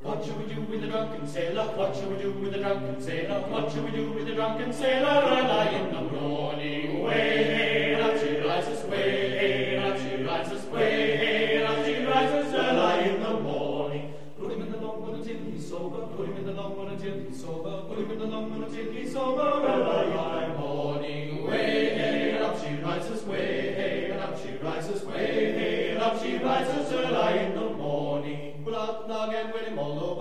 What shall we do with the drunken sailor? What shall we do with the drunken sailor? What shall we do with the drunken sailor? Early in the morning, way, hey, and up she rises, way, hey, and up she rises, way, hey, and up she rises early in the morning. Put him in the long one until he's sober, put him in the long one until he's sober, put him in the long one until he's sober, early in the morning, way, hey, and up she rises, way, hey, and up she rises, way, hey, and up she rises early in the morning. Pull out the nog and Willie Mollo,